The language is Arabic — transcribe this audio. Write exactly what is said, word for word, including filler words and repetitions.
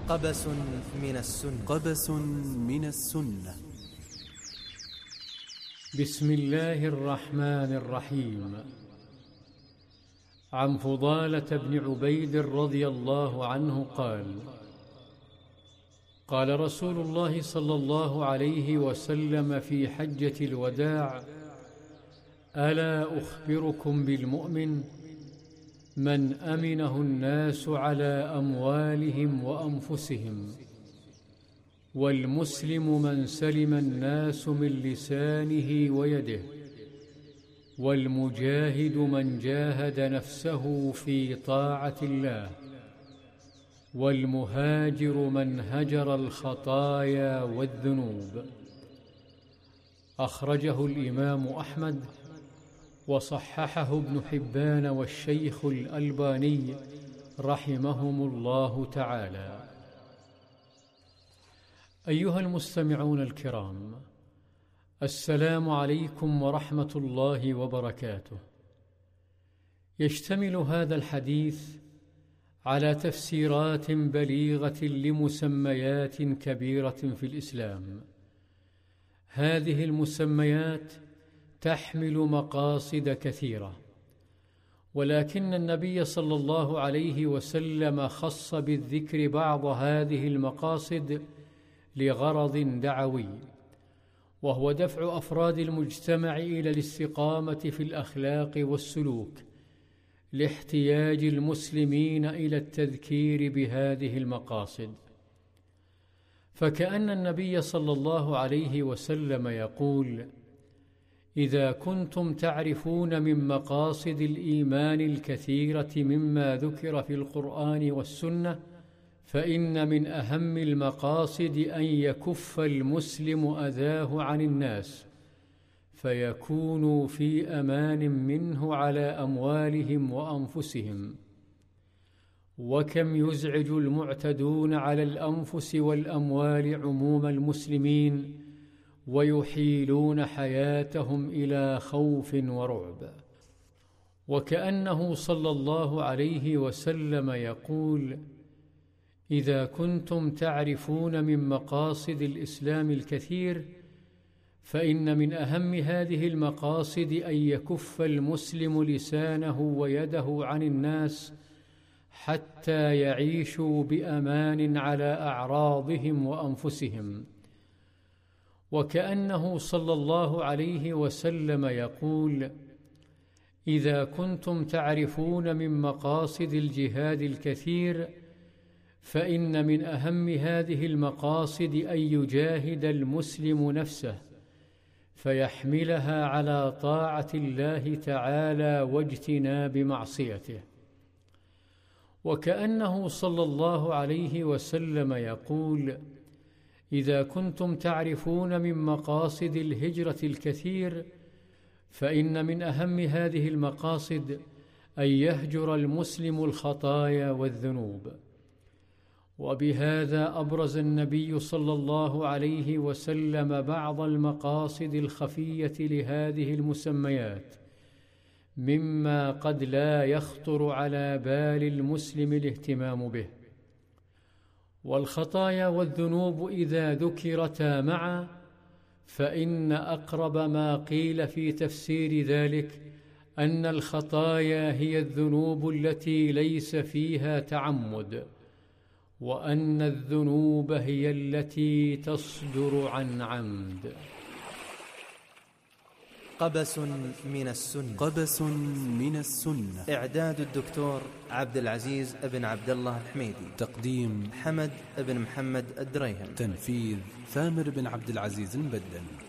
قبس من السنة قبس من السنة. بسم الله الرحمن الرحيم. عن فضالة بن عبيد رضي الله عنه قال: قال رسول الله صلى الله عليه وسلم في حجة الوداع: ألا أخبركم بالمؤمن من أمنه الناس على أموالهم وأنفسهم، والمسلم من سلم الناس من لسانه ويده، والمجاهد من جاهد نفسه في طاعة الله، والمهاجر من هجر الخطايا والذنوب. أخرجه الإمام أحمد وصححه ابن حبان والشيخ الألباني رحمهم الله تعالى. أيها المستمعون الكرام، السلام عليكم ورحمة الله وبركاته. يشتمل هذا الحديث على تفسيرات بليغة لمسميات كبيرة في الإسلام. هذه المسميات تحمل مقاصد كثيرة، ولكن النبي صلى الله عليه وسلم خص بالذكر بعض هذه المقاصد لغرض دعوي، وهو دفع أفراد المجتمع إلى الاستقامة في الأخلاق والسلوك، لاحتياج المسلمين إلى التذكير بهذه المقاصد. فكأن النبي صلى الله عليه وسلم يقول: إذا كنتم تعرفون من مقاصد الإيمان الكثيرة مما ذكر في القرآن والسنة، فإن من أهم المقاصد أن يكف المسلم أذاه عن الناس، فيكونوا في أمان منه على أموالهم وأنفسهم. وكم يزعج المعتدون على الأنفس والأموال عموم المسلمين، ويحيلون حياتهم إلى خوف ورعب. وكأنه صلى الله عليه وسلم يقول: إذا كنتم تعرفون من مقاصد الإسلام الكثير، فإن من أهم هذه المقاصد أن يكف المسلم لسانه ويده عن الناس، حتى يعيشوا بأمان على أعراضهم وأنفسهم. وكأنه صلى الله عليه وسلم يقول: إذا كنتم تعرفون من مقاصد الجهاد الكثير، فإن من أهم هذه المقاصد أن يجاهد المسلم نفسه، فيحملها على طاعة الله تعالى واجتناب معصيته. وكأنه صلى الله عليه وسلم يقول: إذا كنتم تعرفون من مقاصد الهجرة الكثير، فإن من أهم هذه المقاصد أن يهجر المسلم الخطايا والذنوب. وبهذا أبرز النبي صلى الله عليه وسلم بعض المقاصد الخفية لهذه المسميات، مما قد لا يخطر على بال المسلم الاهتمام به. والخطايا والذنوب إذا ذكرتا معا، فإن أقرب ما قيل في تفسير ذلك أن الخطايا هي الذنوب التي ليس فيها تعمد، وأن الذنوب هي التي تصدر عن عمد. قبس من السنة. قبس من السنة. إعداد الدكتور عبد العزيز بن عبد الله الحميدي. تقديم حمد بن محمد الدريهم. تنفيذ ثامر بن عبد العزيز البدن.